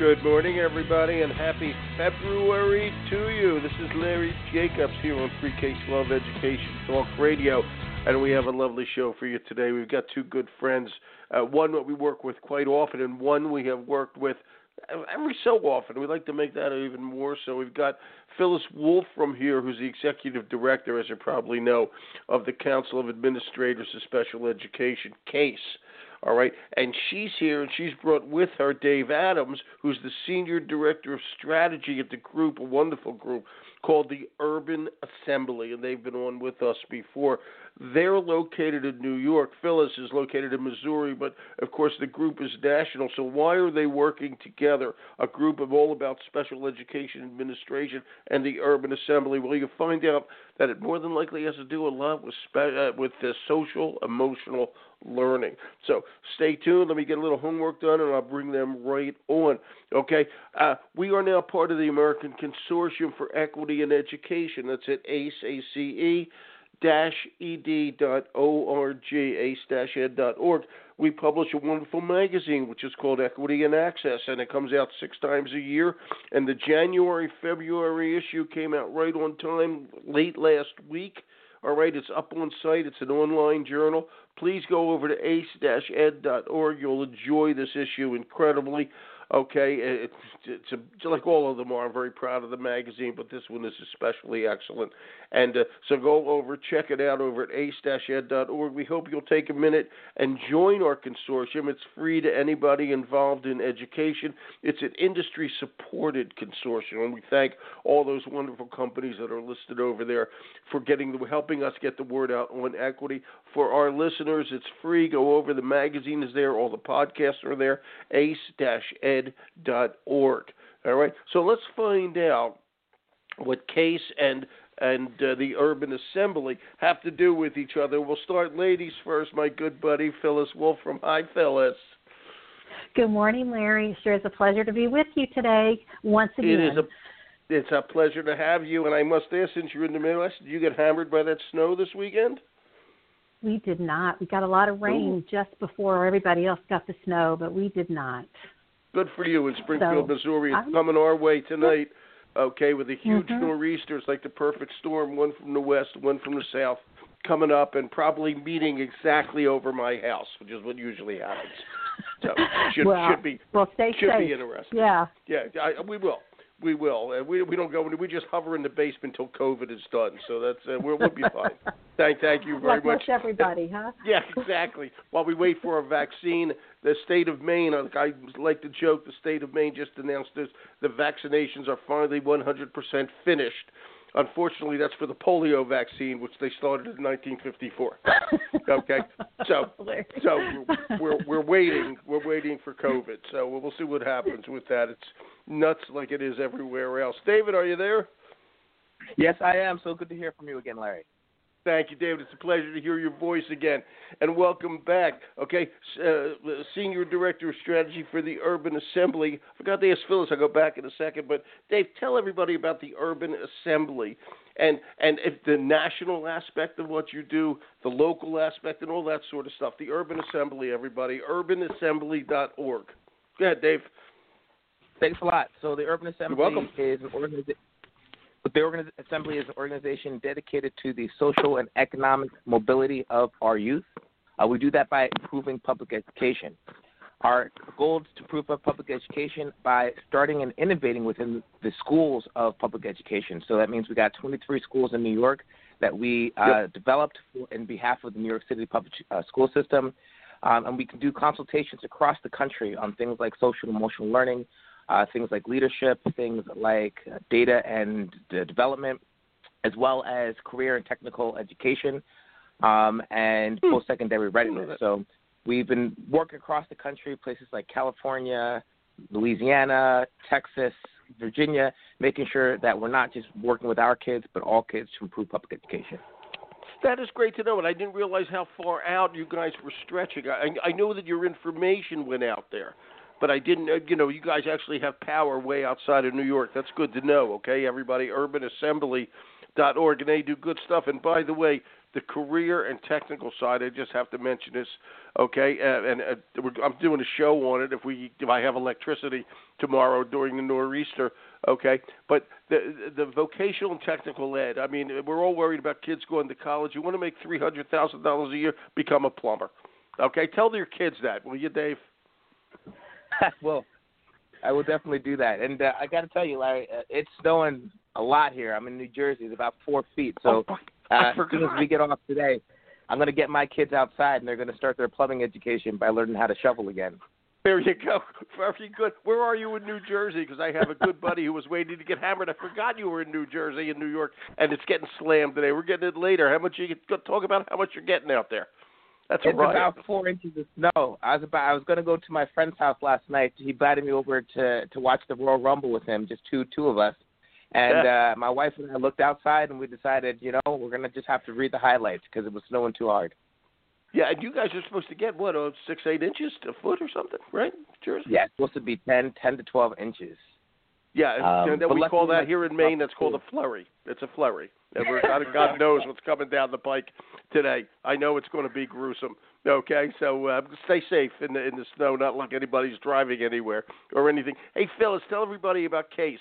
Good morning, everybody, and happy February to you. This is Larry Jacobs here on Pre-K-12 Education Talk Radio, and we have a lovely show for you today. We've got two good friends, one that we work with quite often, and one we have worked with every so often. We'd like to make that even more so. We've got Phyllis Wolf from here, who's the Executive Director, as you probably know, of the Council of Administrators of Special Education, CASE. All right, and she's here, and she's brought with her Dave Adams, who's the Senior Director of Strategy at the group, a wonderful group called the Urban Assembly, and they've been on with us before. They're located in New York. Phyllis is located in Missouri, but, of course, the group is national. So why are they working together, a group of all about special education administration and the Urban Assembly? Well, you find out that it more than likely has to do a lot with the social, emotional learning. So stay tuned. Let me get a little homework done, and I'll bring them right on. Okay? We are now part of the American Consortium for Equity in Education. That's at ACE, ACE-ed.org, ace-ed.org. We publish a wonderful magazine, which is called Equity and Access, and it comes out 6 times a year. And the January-February issue came out right on time late last week. All right, it's up on site. It's an online journal. Please go over to ace-ed.org. You'll enjoy this issue incredibly. Okay, it's like all of them are. I'm very proud of the magazine, but this one is especially excellent. And so go over, check it out over at ace-ed.org. We hope you'll take a minute and join our consortium. It's free to anybody involved in education. It's an industry-supported consortium, and we thank all those wonderful companies that are listed over there for helping us get the word out on equity. For our listeners, it's free. Go over. The magazine is there. All the podcasts are there. ace-ed.org. All right. So let's find out what CASE and the Urban Assembly have to do with each other. We'll start ladies first. My good buddy Phyllis Wolf from Hi, Phyllis. Good morning, Larry. Sure is a pleasure to be with you today once again. It's a pleasure to have you. And I must ask, since you're in the Midwest, did you get hammered by that snow this weekend? We did not. We got a lot of rain just before everybody else got the snow, but we did not. Good for you in Springfield, Missouri. It's coming our way tonight, okay, with a huge nor'easter. It's like the perfect storm, one from the west, one from the south, coming up and probably meeting exactly over my house, which is what usually happens. So should be interesting. Yeah. Yeah, we will. We will. We don't go. We just hover in the basement until COVID is done. So that's we'll be fine. Thank you very much. Like everybody, huh? Yeah, exactly. While we wait for a vaccine, the state of Maine. I like to joke. The state of Maine just announced this. The vaccinations are finally 100% finished. Unfortunately, that's for the polio vaccine, which they started in 1954. Okay, so we're waiting. We're waiting for COVID. So we'll see what happens with that. It's nuts like it is everywhere else. David, are you there? Yes, I am. So good to hear from you again, Larry. Thank you, David. It's a pleasure to hear your voice again. And welcome back. Okay, Senior Director of Strategy for the Urban Assembly. I forgot to ask Phyllis. I'll go back in a second. But, Dave, tell everybody about the Urban Assembly and if the national aspect of what you do, the local aspect, and all that sort of stuff. The Urban Assembly, everybody, urbanassembly.org. Go ahead, Dave. Thanks a lot. So the Urban Assembly is an organization. The Urban Assembly is an organization dedicated to the social and economic mobility of our youth. We do that by improving public education. Our goal is to improve public education by starting and innovating within the schools of public education. So that means we got 23 schools in New York that we developed in behalf of the New York City public school system. And we can do consultations across the country on things like social and emotional learning, things like leadership, things like data and development, as well as career and technical education and post-secondary readiness. So we've been working across the country, places like California, Louisiana, Texas, Virginia, making sure that we're not just working with our kids, but all kids to improve public education. That is great to know, and I didn't realize how far out you guys were stretching. I know that your information went out there, but I didn't, you guys actually have power way outside of New York. That's good to know, okay, everybody, urbanassembly.org, and they do good stuff. And by the way, the career and technical side. I just have to mention this, okay? I'm doing a show on it if I have electricity tomorrow during the nor'easter, okay? But the vocational and technical ed, I mean, we're all worried about kids going to college. You want to make $300,000 a year, become a plumber, okay? Tell your kids that, will you, Dave? Well, I will definitely do that. And I got to tell you, Larry, it's snowing a lot here. I'm in New Jersey. It's about 4 feet. So as soon as we get off today, I'm going to get my kids outside, and they're going to start their plumbing education by learning how to shovel again. There you go. Very good. Where are you in New Jersey? Because I have a good buddy who was waiting to get hammered. I forgot you were in New Jersey and New York, and it's getting slammed today. We're getting it later. How much talk about how much you're getting out there? That's it's about 4 inches of snow. I was going to go to my friend's house last night. He invited me over to watch the Royal Rumble with him, just two of us. And my wife and I looked outside, and we decided, we're going to just have to read the highlights because it was snowing too hard. Yeah, and you guys are supposed to get, 6-8 inches, a foot or something, right? Jersey? Yeah, it's supposed to be 10 to 12 inches. Yeah, we call that here in Maine, that's called a flurry. It's a flurry. And God knows what's coming down the pike today. I know it's going to be gruesome. Okay, so stay safe in the snow, not like anybody's driving anywhere or anything. Hey, Phyllis, tell everybody about CASE.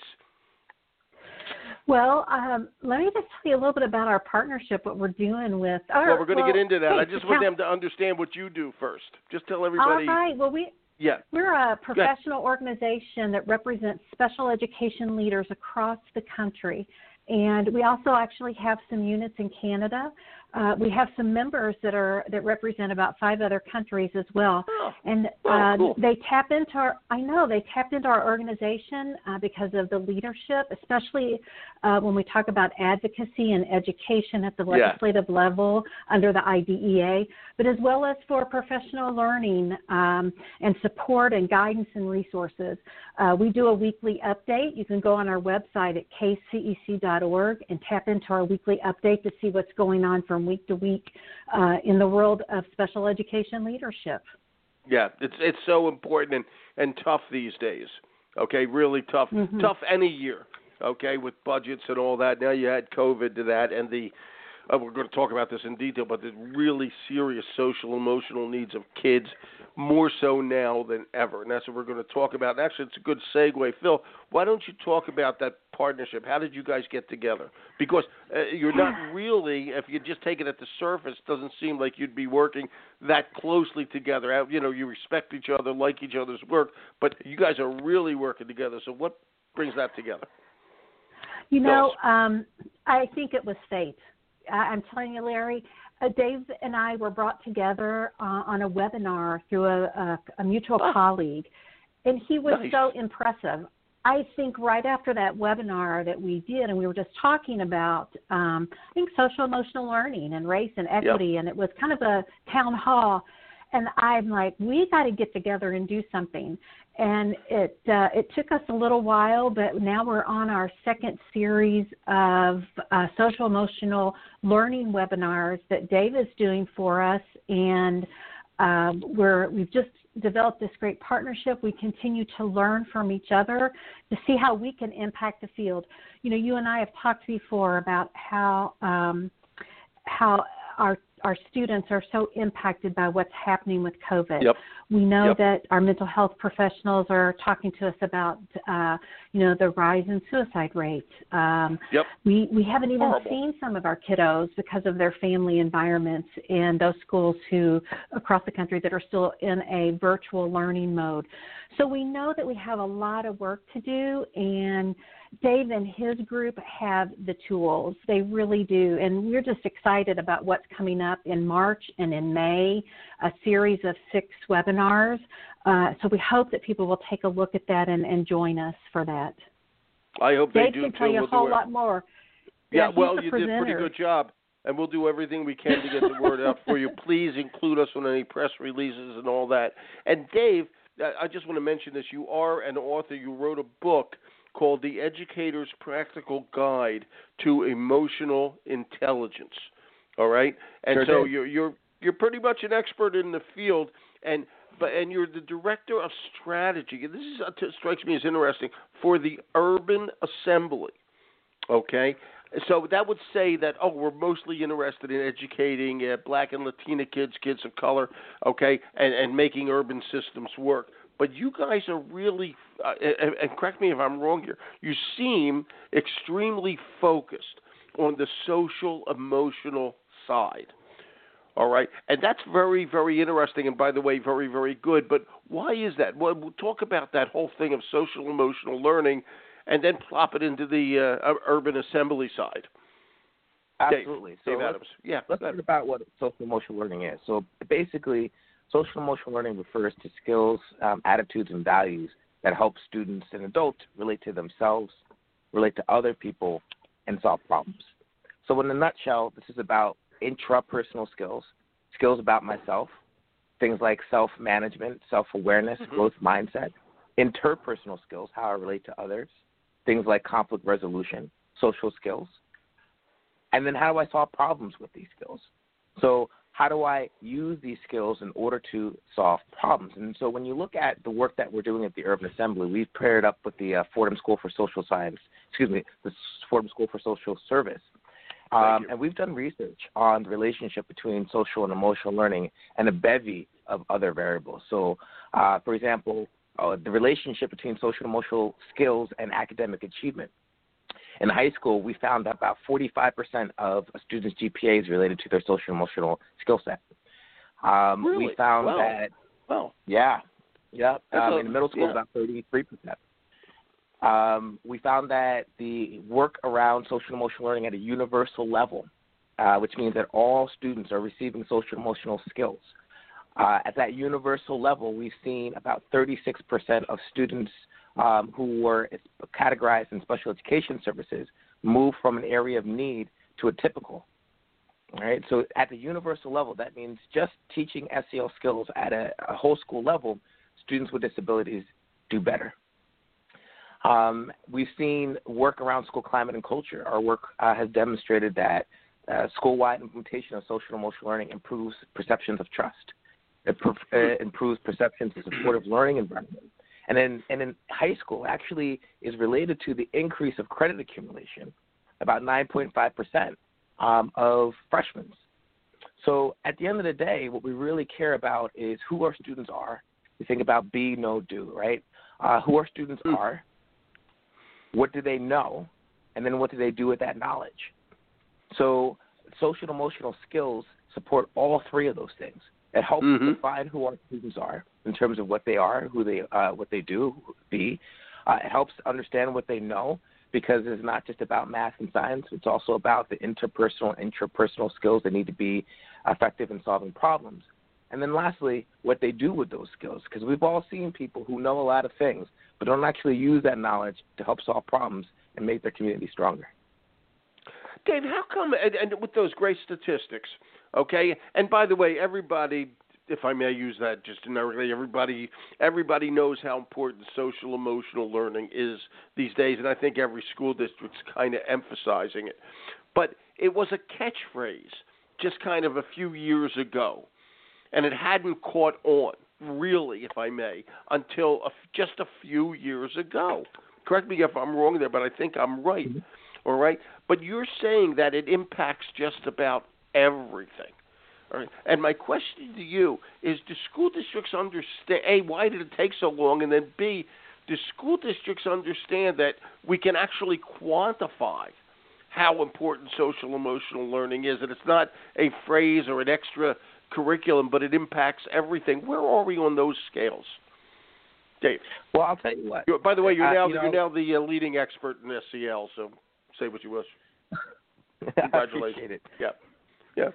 Well, let me just tell you a little bit about our partnership, what we're doing with. We're going to get into that. I just want them to understand what you do first. Just tell everybody. All right. Well, we're a professional organization that represents special education leaders across the country. And we also actually have some units in Canada. We have some members that represent about 5 other countries as well. And cool. they tapped into our organization because of the leadership, especially when we talk about advocacy and education at the legislative level under the IDEA, but as well as for professional learning and support and guidance and resources. We do a weekly update. You can go on our website at kcec.org and tap into our weekly update to see what's going on from week to week in the world of special education leadership. Yeah, it's so important and tough these days. Okay, really tough. Mm-hmm. Tough any year. Okay, with budgets and all that. Now you add COVID to that, and we're going to talk about this in detail, but the really serious social emotional needs of kids, more so now than ever, and that's what we're going to talk about. And actually, it's a good segue. Phil, why don't you talk about that partnership? How did you guys get together? Because you're not really, if you just take it at the surface, doesn't seem like you'd be working that closely together. You respect each other, like each other's work, but you guys are really working together. So what brings that together? I think it was fate. I'm telling you, Larry, Dave and I were brought together on a webinar through a mutual colleague, and he was so impressive. I think right after that webinar that we did, and we were just talking about, I think, social emotional learning and race and equity, and it was kind of a town hall, and I'm like, we got to get together and do something. And it took us a little while, but now we're on our second series of social emotional learning webinars that Dave is doing for us, and we've just developed this great partnership. We continue to learn from each other to see how we can impact the field. You and I have talked before about how our students are so impacted by what's happening with COVID. Yep. We know that our mental health professionals are talking to us about, the rise in suicide rates. We haven't even seen some of our kiddos because of their family environments in those schools across the country that are still in a virtual learning mode. So we know that we have a lot of work to do, and Dave and his group have the tools. They really do. And we're just excited about what's coming up in March and in May, a series of 6 webinars. So we hope that people will take a look at that and join us for that. I hope they do, too. Dave can tell you a whole lot more. Yeah, well, you did a pretty good job. And we'll do everything we can to get the word out for you. Please include us on any press releases and all that. And Dave, I just want to mention this. You are an author. You wrote a book called The Educator's Practical Guide to Emotional Intelligence. All right? And so you're pretty much an expert in the field, and you're the director of strategy. This strikes me as interesting for the Urban Assembly. Okay? So that would say that, we're mostly interested in educating Black and Latina kids of color, okay, and making urban systems work. But you guys are really, and correct me if I'm wrong here, you seem extremely focused on the social, emotional side. All right, and that's very, very interesting, and by the way, very, very good. But why is that? Well, we'll talk about that whole thing of social emotional learning, and then plop it into the urban assembly side. Absolutely. Dave Adams. Yeah. Let's talk about what social emotional learning is. So basically, social emotional learning refers to skills, attitudes, and values that help students and adults relate to themselves, relate to other people, and solve problems. So in a nutshell, this is about intrapersonal skills, skills about myself, things like self-management, self-awareness, growth mindset, interpersonal skills, how I relate to others, things like conflict resolution, social skills, and then how do I solve problems with these skills? So how do I use these skills in order to solve problems? And so when you look at the work that we're doing at the Urban Assembly, we've paired up with the Fordham School for Social Science, the Fordham School for Social Service. And we've done research on the relationship between social and emotional learning and a bevy of other variables. So, for example, the relationship between social and emotional skills and academic achievement. In high school, we found that about 45% of a student's GPA is related to their social and emotional skill set. Really? We found that, in middle school, about 33%. We found that the work around social and emotional learning at a universal level, which means that all students are receiving social and emotional skills. At that universal level, we've seen about 36% of students who were categorized in special education services move from an area of need to a typical. All right? So at the universal level, that means just teaching SEL skills at a whole school level, students with disabilities do better. We've seen work around school climate and culture. Our work has demonstrated that school-wide implementation of social and emotional learning improves perceptions of trust. It improves perceptions of supportive learning environment. And in high school actually is related to the increase of credit accumulation, about 9.5% of freshmen. So at the end of the day, what we really care about is who our students are. We think about be, know, do, right? Who our students are. What do they know? And then what do they do with that knowledge? So social and emotional skills support all three of those things. It helps define who our students are in terms of what they are, what they do, be. It helps understand what they know because it's not just about math and science. It's also about the interpersonal, intrapersonal skills that need to be effective in solving problems. And then lastly, what they do with those skills, because we've all seen people who know a lot of things but don't actually use that knowledge to help solve problems and make their community stronger. Dave, how come, and with those great statistics, okay, and by the way, everybody, if I may use that just generically, everybody knows how important social emotional learning is these days, and I think every school district's kind of emphasizing it. But it was a catchphrase just kind of a few years ago, and it hadn't caught on, really, if I may, until just a few years ago. Correct me if I'm wrong there, but I think I'm right. All right? But you're saying that it impacts just about everything. All right? And my question to you is, do school districts understand, A, why did it take so long, and then B, do school districts understand that we can actually quantify how important social emotional learning is, and it's not a phrase or an extra curriculum, but it impacts everything? Where are we on those scales? Dave. Well, I'll tell you what. By the way, you're now the leading expert in SEL, so say what you wish. Congratulations. I appreciate it. Yeah.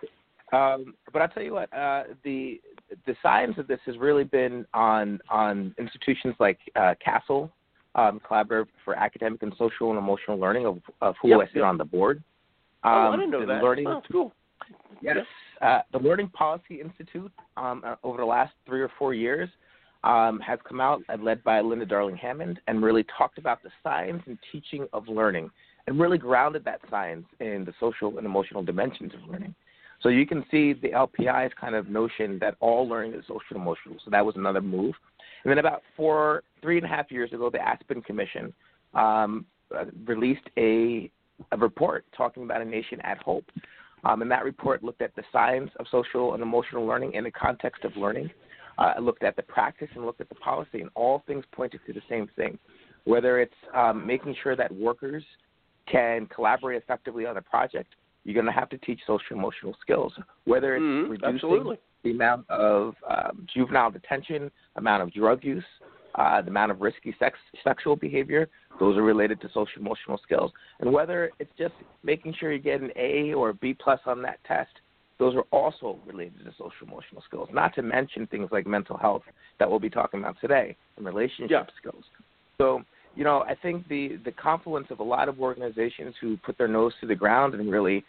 But I'll tell you what, the science of this has really been on institutions like CASEL, Collaborative for Academic and Social and Emotional Learning, of who I sit on the board. I didn't know that. That's cool. Yes. The Learning Policy Institute, over the last 3 or 4 years, has come out, led by Linda Darling-Hammond, and really talked about the science and teaching of learning, and really grounded that science in the social and emotional dimensions of learning. So you can see the LPI's kind of notion that all learning is social and emotional. So that was another move. And then about 3.5 years ago, the Aspen Commission released a a report talking about a nation at hope. And that report looked at the science of social and emotional learning in the context of learning. It looked at the practice and looked at the policy, and all things pointed to the same thing, whether it's making sure that workers can collaborate effectively on a project. You're going to have to teach social emotional skills, whether it's reducing the amount of juvenile detention, amount of drug use, the amount of risky sexual behavior. Those are related to social emotional skills. And whether it's just making sure you get an A or a B plus on that test, those are also related to social emotional skills, not to mention things like mental health that we'll be talking about today and relationship skills. So, I think the confluence of a lot of organizations who put their nose to the ground and really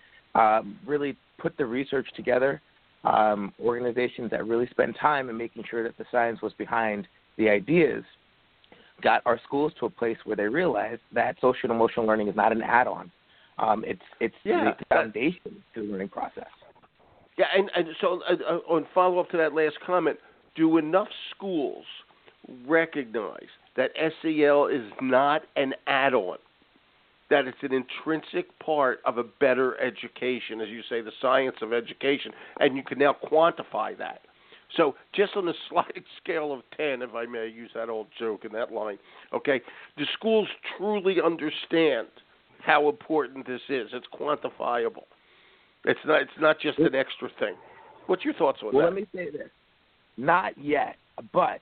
put the research together, organizations that really spend time in making sure that the science was behind the ideas, got our schools to a place where they realized that social and emotional learning is not an add-on. It's the foundation to the learning process. Yeah, and so on follow-up to that last comment, do enough schools recognize that SEL is not an add-on, that it's an intrinsic part of a better education, as you say, the science of education, and you can now quantify that? So just on a sliding scale of 10, if I may use that old joke in that line, okay, do schools truly understand how important this is? It's quantifiable. It's not just an extra thing. What's your thoughts on that? Well, let me say this. Not yet, but,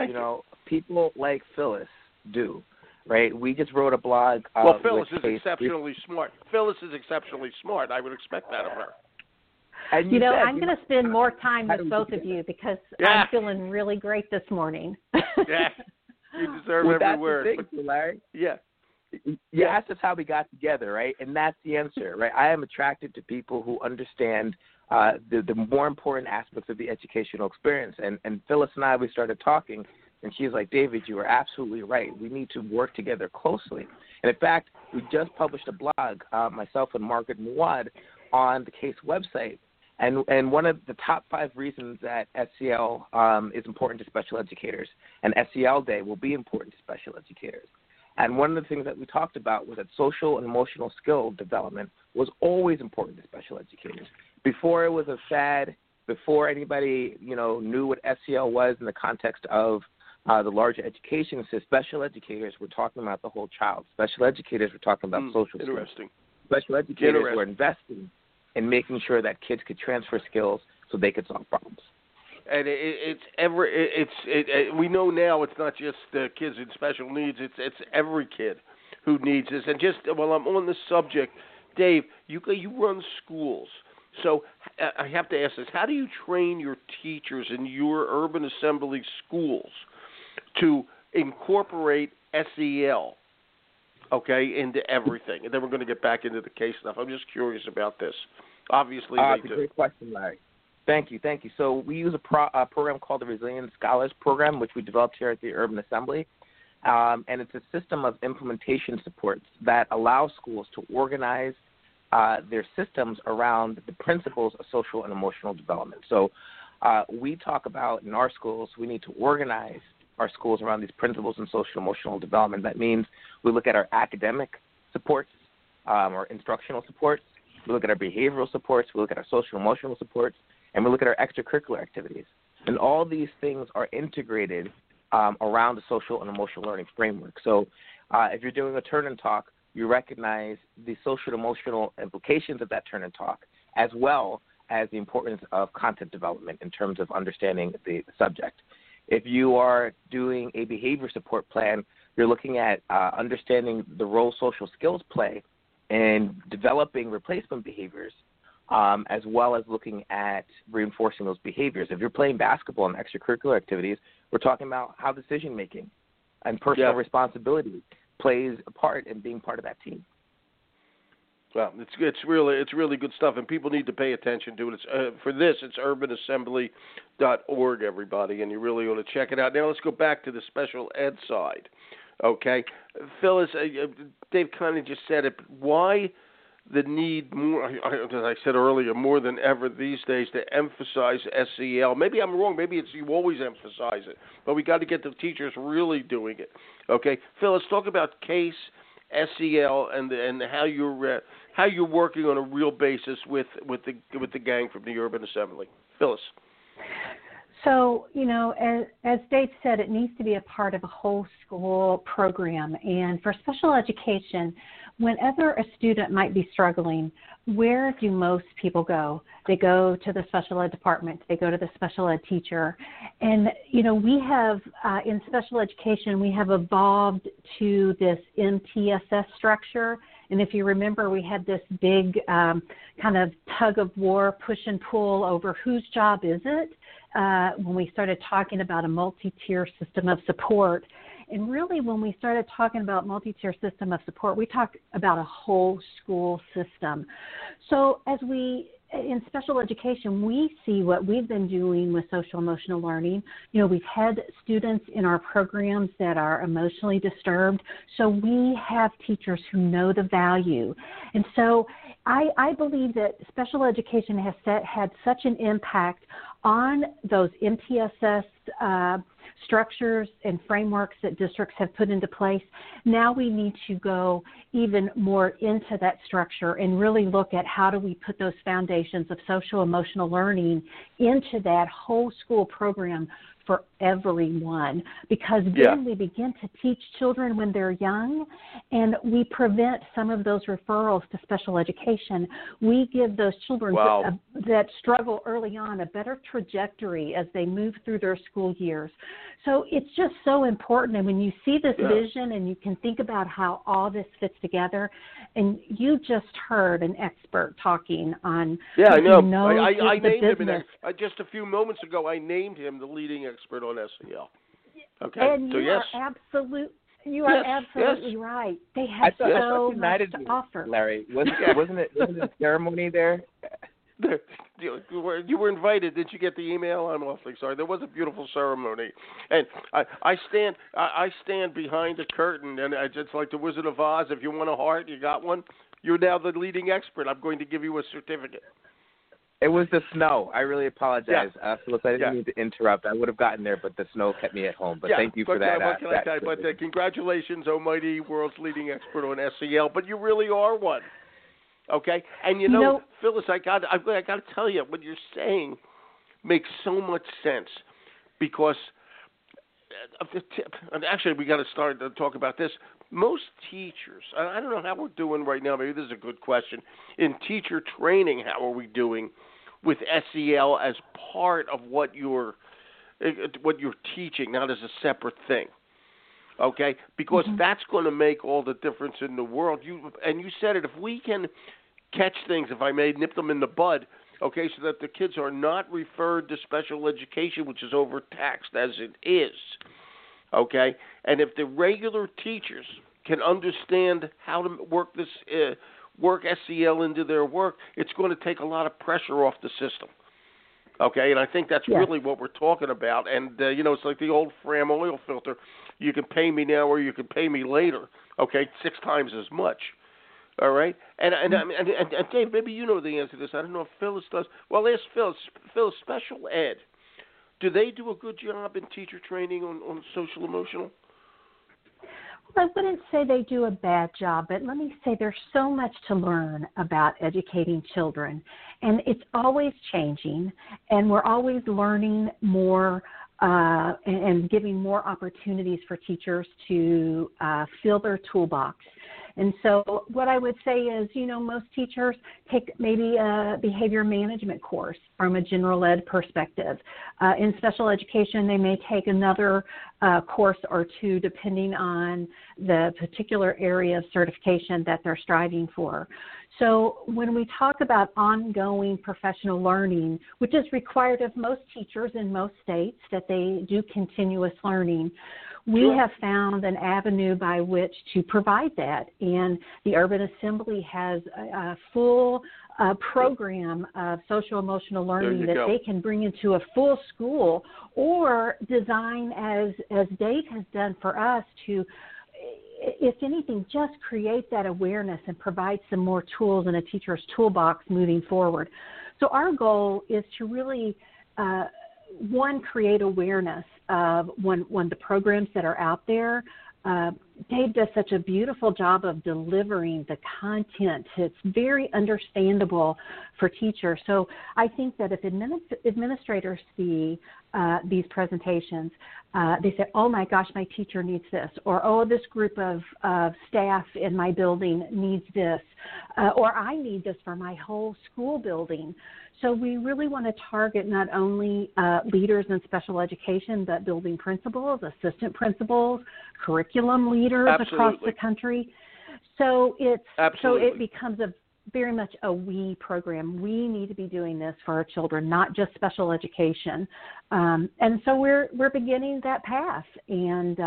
people like Phyllis do, right? We just wrote a blog. Well, Phyllis is exceptionally smart. Phyllis is exceptionally smart. I would expect that of her. And I'm going to spend more time with both of you because I'm feeling really great this morning. Yeah, you deserve every word. That's the thing, Larry. Yeah. You asked us how we got together, right? And that's the answer, right? I am attracted to people who understand the more important aspects of the educational experience. And Phyllis and I, we started talking, and she's like, David, you are absolutely right. We need to work together closely. And, in fact, we just published a blog, myself and Margaret Muad, on the CASE website. And one of the top 5 reasons that SEL is important to special educators, and SEL Day will be important to special educators. And one of the things that we talked about was that social and emotional skill development was always important to special educators. Before it was a fad, before anybody, knew what SEL was in the context of the larger education system, special educators were talking about the whole child. Special educators were talking about social skills. Interesting. Special educators were investing in making sure that kids could transfer skills so they could solve problems. And we know now it's not just kids in special needs. It's every kid who needs this. And just while I'm on this subject, Dave, you run schools. So I have to ask this. How do you train your teachers in your urban assembly schools to incorporate SEL, into everything? And then we're going to get back into the case stuff. I'm just curious about this. Obviously, they do. That's a great question, Larry. Thank you. So we use a program called the Resilient Scholars Program, which we developed here at the Urban Assembly. And it's a system of implementation supports that allows schools to organize their systems around the principles of social and emotional development. So we talk about in our schools, we need to organize our schools around these principles in social and emotional development. That means we look at our academic supports, our instructional supports, we look at our behavioral supports, we look at our social and emotional supports, and we look at our extracurricular activities. And all these things are integrated around the social and emotional learning framework. So if you're doing a turn and talk, you recognize the social and emotional implications of that turn and talk, as well as the importance of content development in terms of understanding the subject. If you are doing a behavior support plan, you're looking at understanding the role social skills play in developing replacement behaviors, as well as looking at reinforcing those behaviors. If you're playing basketball and extracurricular activities, we're talking about how decision-making and personal responsibility plays a part in being part of that team. Well, it's really good stuff, and people need to pay attention to it. For this, it's urbanassembly.org, everybody, and you really ought to check it out. Now let's go back to the special ed side, okay? Phyllis, Dave kind of just said it, but why the need more, as I said earlier, more than ever these days to emphasize SEL? Maybe I'm wrong. Maybe it's you always emphasize it, but we got to get the teachers really doing it, okay? Phyllis, talk about CASE SEL and how you're working on a real basis with the gang from the Urban Assembly. Phyllis. So, as Dave said, it needs to be a part of a whole school program. And for special education, whenever a student might be struggling, where do most people go? They go to the special ed department. They go to the special ed teacher. And, we have, in special education, we have evolved to this MTSS structure. And if you remember, we had this big kind of tug of war, push and pull over whose job is it when we started talking about a multi-tier system of support. And really, when we started talking about multi-tier system of support, we talked about a whole school system. So as in special education, we see what we've been doing with social emotional learning. We've had students in our programs that are emotionally disturbed, so we have teachers who know the value. And so I believe that special education has had such an impact on those MTSS structures and frameworks that districts have put into place. Now we need to go even more into that structure and really look at how do we put those foundations of social emotional learning into that whole school program for everyone, because then we begin to teach children when they're young, and we prevent some of those referrals to special education. We give those children that struggle early on a better trajectory as they move through their school years. So it's just so important, and when you see this vision and you can think about how all this fits together, and you just heard an expert talking on I know. I named him just a few moments ago. I named him the leading expert on SEL. Okay, and so you are absolutely right. They have so much to offer. Larry, wasn't it a ceremony there? You were invited. Did you get the email? I'm awfully sorry. There was a beautiful ceremony, and I stand behind the curtain, and it's like the Wizard of Oz. If you want a heart, you got one. You're now the leading expert. I'm going to give you a certificate. It was the snow. I really apologize, Phyllis. I didn't mean to interrupt. I would have gotten there, but the snow kept me at home. But thank you for that. But congratulations, almighty world's leading expert on SEL. But you really are one. Okay, and Phyllis, I got to tell you, what you're saying makes so much sense, because actually we got to start to talk about this. Most teachers, I don't know how we're doing right now. Maybe this is a good question. In teacher training, how are we doing with SEL as part of what you're teaching, not as a separate thing? Okay, because that's going to make all the difference in the world. You said it. If we can catch things, if I may, nip them in the bud, okay, so that the kids are not referred to special education, which is overtaxed as it is. Okay, and if the regular teachers can understand how to work this, work SEL into their work, it's going to take a lot of pressure off the system. Okay, and I think that's really what we're talking about. And it's like the old Fram oil filter: you can pay me now, or you can pay me later. Okay, 6 times as much. All right, and Dave, maybe you know the answer to this. I don't know if Phyllis does. Well, ask Phyllis. Phyllis, special ed. Do they do a good job in teacher training on social emotional? Well, I wouldn't say they do a bad job, but let me say there's so much to learn about educating children, and it's always changing, and we're always learning more and giving more opportunities for teachers to fill their toolbox. And so what I would say is, most teachers take maybe a behavior management course from a general ed perspective. In special education, they may take another course or two depending on the particular area of certification that they're striving for. So when we talk about ongoing professional learning, which is required of most teachers in most states, that they do continuous learning, we have found an avenue by which to provide that. And the Urban Assembly has a full program of social emotional learning that they can bring into a full school, or design, as Dave has done for us, to, if anything, just create that awareness and provide some more tools in a teacher's toolbox moving forward. So our goal is to really, create awareness of when the programs that are out there Dave does such a beautiful job of delivering the content. It's very understandable for teachers. So I think that if administrators see these presentations, they say, oh my gosh, my teacher needs this, or oh, this group of staff in my building needs this, or I need this for my whole school building. So we really want to target not only leaders in special education, but building principals, assistant principals, curriculum leaders across the country. So it becomes very much a we program. We need to be doing this for our children, not just special education. And so we're beginning that path, and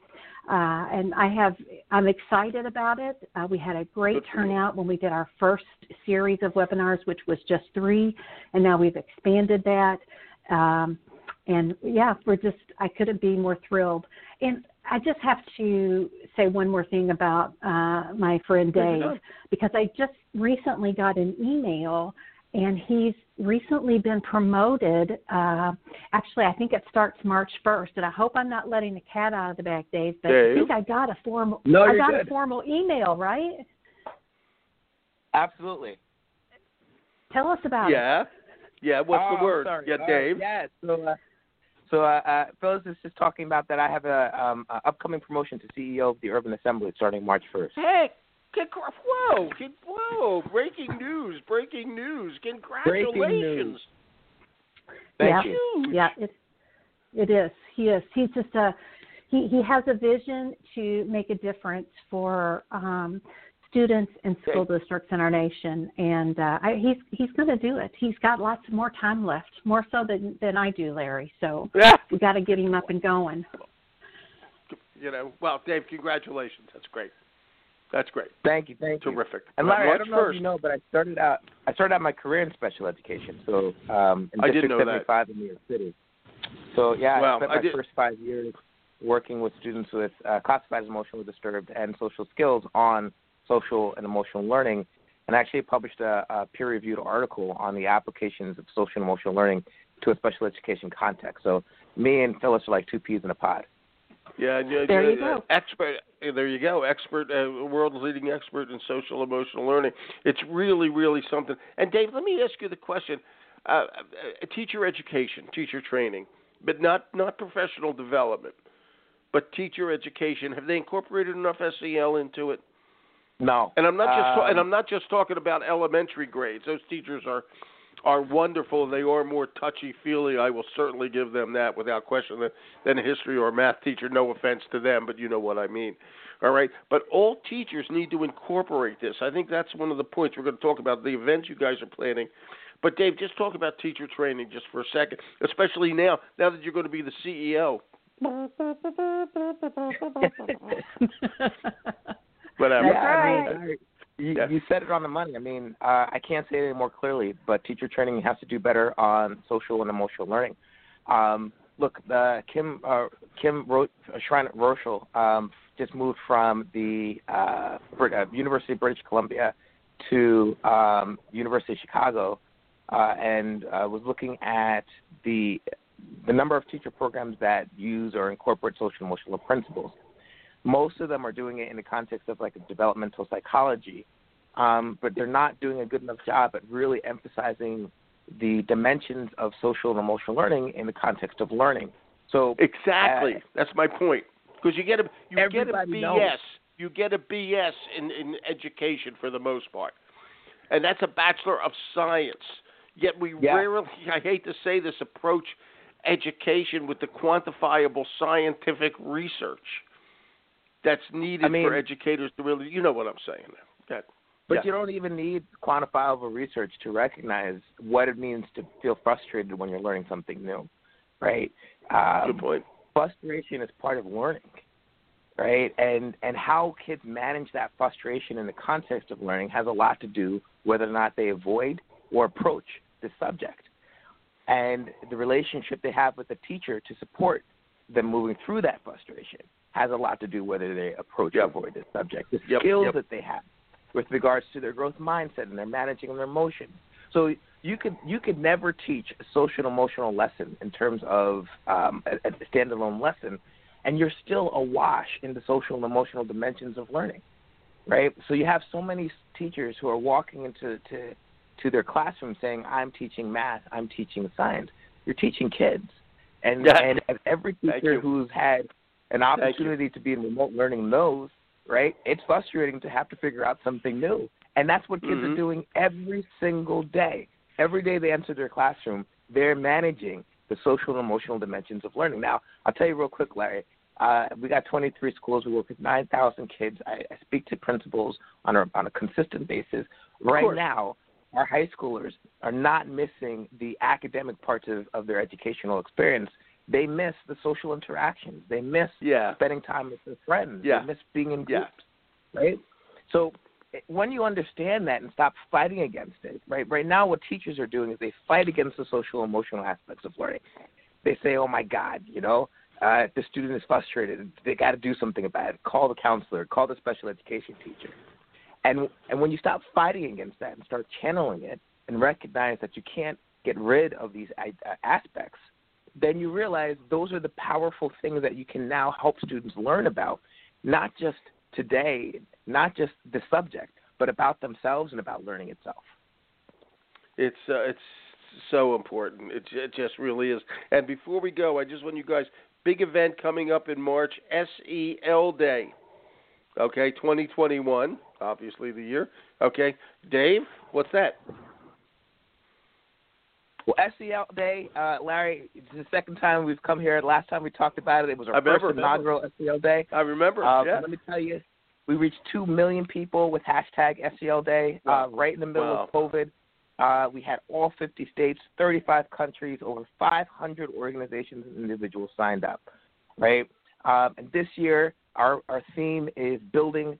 I'm excited about it. We had a great turnout when we did our first series of webinars, which was just 3, and now we've expanded that. And yeah, I couldn't be more thrilled. And I just have to say one more thing about my friend Dave, because I just recently got an email, and he's recently been promoted. Actually, I think it starts March 1st, and I hope I'm not letting the cat out of the bag, Dave. But I think I got a formal. A formal email, right? Absolutely. Tell us about it. Yeah. What's the word? Sorry. Yeah, Dave. So Phyllis is just talking about that I have a upcoming promotion to CEO of the Urban Assembly starting March 1st. Hey, whoa, breaking news. Congratulations. Breaking news. Thank you. Yeah, it is. He is. He's just he has a vision to make a difference for students and school districts in our nation, and he's going to do it. He's got lots more time left, more so than I do, Larry. So we got to get him up and going. Well, Dave, congratulations. That's great. Thank you. Terrific. And Larry, I don't know if you know, but I started out my career in special education. So in District 75 in New York City. So I spent my first 5 years working with students with classified as emotionally disturbed and social skills on social and emotional learning, and actually published a peer-reviewed article on the applications of social and emotional learning to a special education context. So me and Phyllis are like 2 peas in a pod. There you go. Expert. There you go. Expert, world's leading expert in social emotional learning. It's really, really something. And Dave, let me ask you the question: teacher education, teacher training, but not professional development, but teacher education. Have they incorporated enough SEL into it? No. And I'm not just talking about elementary grades. Those teachers are wonderful. They are more touchy-feely. I will certainly give them that without question than a history or a math teacher. No offense to them, but you know what I mean. All right? But all teachers need to incorporate this. I think that's one of the points. We're going to talk about the events you guys are planning. But, Dave, just talk about teacher training just for a second, especially now that you're going to be the CEO. Whatever. Yeah, right. You said it on the money. I mean, I can't say it any more clearly, but teacher training has to do better on social and emotional learning. Look, Kim Schreiner-Rochelle just moved from the University of British Columbia to University of Chicago, and was looking at the number of teacher programs that use or incorporate social and emotional principles. Most of them are doing it in the context of like a developmental psychology, but they're not doing a good enough job at really emphasizing the dimensions of social and emotional learning in the context of learning. So exactly, that's my point. Because you get a BS, in education for the most part, and that's a Bachelor of Science. Yet we rarely, I hate to say this, approach education with the quantifiable scientific research that's needed for educators to really, you know what I'm saying now. But you don't even need quantifiable research to recognize what it means to feel frustrated when you're learning something new, right? Good point. Frustration is part of learning, right? And how kids manage that frustration in the context of learning has a lot to do whether or not they avoid or approach the subject. And the relationship they have with the teacher to support them moving through that frustration has a lot to do whether they approach or avoid the subject. The skills that they have with regards to their growth mindset and their managing their emotions. So you could never teach a social and emotional lesson in terms of a standalone lesson and you're still awash in the social and emotional dimensions of learning, right? So you have so many teachers who are walking into to their classroom saying, I'm teaching math, I'm teaching science. You're teaching kids. And every teacher who's had an opportunity to be in remote learning knows, right, it's frustrating to have to figure out something new. And that's what kids are doing every single day. Every day they enter their classroom, they're managing the social and emotional dimensions of learning. Now, I'll tell you real quick, Larry, we got 23 schools. We work with 9,000 kids. I speak to principals on a consistent basis. Right now, our high schoolers are not missing the academic parts of their educational experience. They miss the social interactions. They miss spending time with their friends. They miss being in groups, right? So when you understand that and stop fighting against it, right now what teachers are doing is they fight against the social emotional aspects of learning. They say, oh, my God, the student is frustrated. They got to do something about it. Call the counselor. Call the special education teacher. And when you stop fighting against that and start channeling it and recognize that you can't get rid of these aspects, then you realize those are the powerful things that you can now help students learn about, not just today, not just the subject, but about themselves and about learning itself. It's so important. It just really is. And before we go, I just want you guys, big event coming up in March, SEL Day. Okay, 2021, obviously the year. Okay, Dave, what's that? Well, SEL Day, Larry, it's the second time we've come here. Last time we talked about it, it was our first inaugural SEL Day. I remember, Let me tell you, we reached 2 million people with hashtag SEL Day right in the middle of COVID. We had all 50 states, 35 countries, over 500 organizations and individuals signed up, right? And this year, our theme is building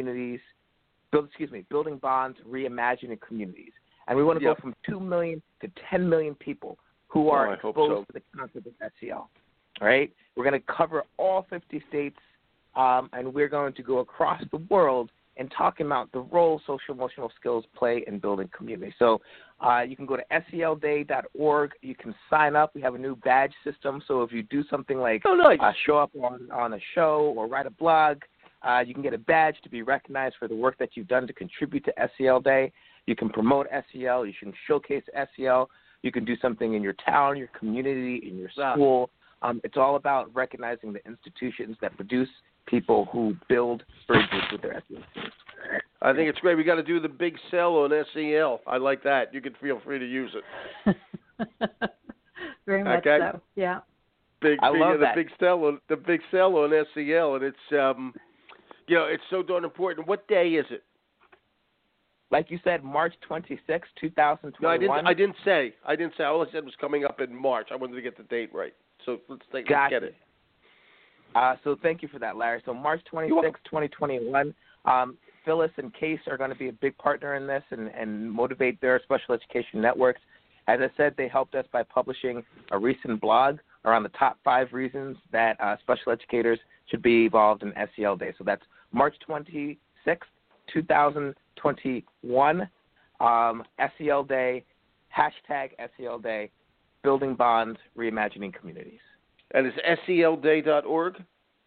bonds, reimagining communities. And we want to go from 2 million to 10 million people who are exposed to the concept of SEL. All right? We're going to cover all 50 states, and we're going to go across the world and talking about the role social-emotional skills play in building community. So you can go to selday.org. You can sign up. We have a new badge system. So if you do something like show up on a show or write a blog, you can get a badge to be recognized for the work that you've done to contribute to SEL Day. You can promote SEL. You can showcase SEL. You can do something in your town, your community, in your school. It's all about recognizing the institutions that produce people who build bridges with their SEL. I think it's great. We got to do the big sell on SEL. I like that. You can feel free to use it. Very much so. Yeah. I love that. The big sell on SEL, and it's it's so darn important. What day is it? Like you said, March 26, 2021. No, I didn't say. All I said was coming up in March. I wanted to get the date right. So let's get it. So thank you for that, Larry. So March 26, 2021, Phyllis and Case are going to be a big partner in this and motivate their special education networks. As I said, they helped us by publishing a recent blog around the top 5 reasons that special educators should be involved in SEL Day. So that's March 26, 2021, SEL Day, hashtag SEL Day, building bonds, reimagining communities. And it's selday.org?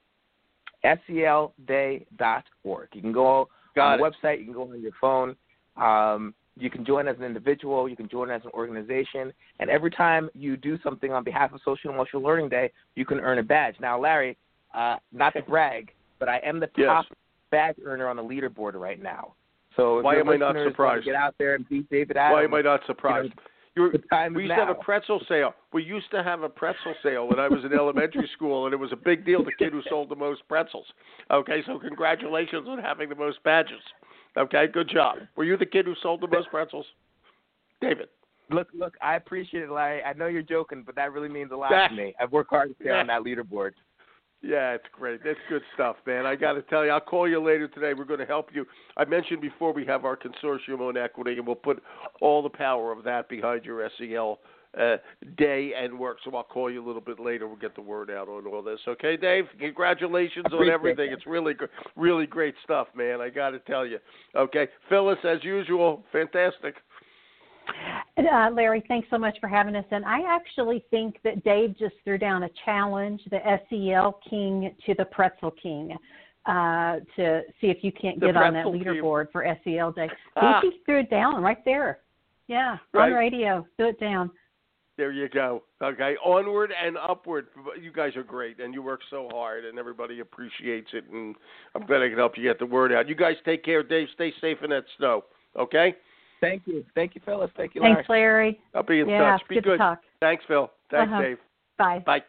selday.org. You can go on the website. You can go on your phone. You can join as an individual. You can join as an organization. And every time you do something on behalf of Social and Emotional Learning Day, you can earn a badge. Now, Larry, not to brag, but I am the top badge earner on the leaderboard right now. So why am I not surprised? Get out there and beat David Adams. Why am I not surprised? We used to have a pretzel sale. We used to have a pretzel sale when I was in elementary school, and it was a big deal, the kid who sold the most pretzels. Okay, so congratulations on having the most badges. Okay, good job. Were you the kid who sold the most pretzels? David. Look, I appreciate it, Larry. I know you're joking, but that really means a lot to me. I've worked hard to stay on that leaderboard. Yeah, it's great. That's good stuff, man. I got to tell you, I'll call you later today. We're going to help you. I mentioned before we have our consortium on equity, and we'll put all the power of that behind your SEL day and work. So I'll call you a little bit later. We'll get the word out on all this. Okay, Dave? Congratulations on everything. It's really great stuff, man. I got to tell you. Okay, Phyllis, as usual, fantastic. Larry, thanks so much for having us. And I actually think that Dave just threw down a challenge, the SEL King to the Pretzel King, to see if you can't get on that leaderboard for SEL Day. He threw it down right there. Yeah, right. On radio. Do it down. There you go. Okay, onward and upward. You guys are great, and you work so hard, and everybody appreciates it, and I'm glad I can help you get the word out. You guys take care, Dave. Stay safe in that snow, okay? Thank you. Thank you, Phyllis. Thank you, Larry. Thanks, Larry. I'll be in touch. Be good. To talk. Thanks, Phil. Thanks, Dave. Bye. Bye.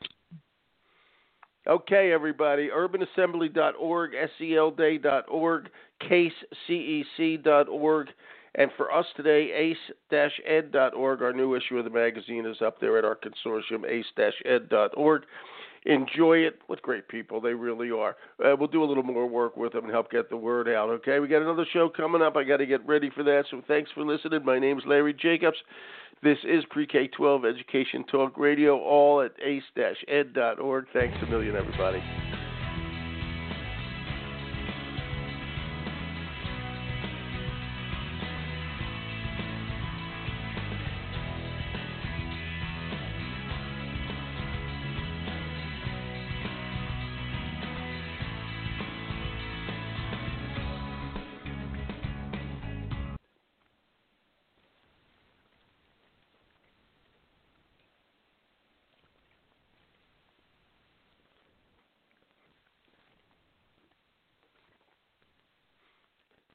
Okay, everybody. UrbanAssembly.org, SELDay.org, CASECEC.org. And for us today, ace-ed.org, our new issue of the magazine is up there at our consortium, ace-ed.org. Enjoy it with great people. They really are. We'll do a little more work with them and help get the word out, okay? We got another show coming up. I got to get ready for that, so thanks for listening. My name's Larry Jacobs. This is Pre-K-12 Education Talk Radio, all at ace-ed.org. Thanks a million, everybody.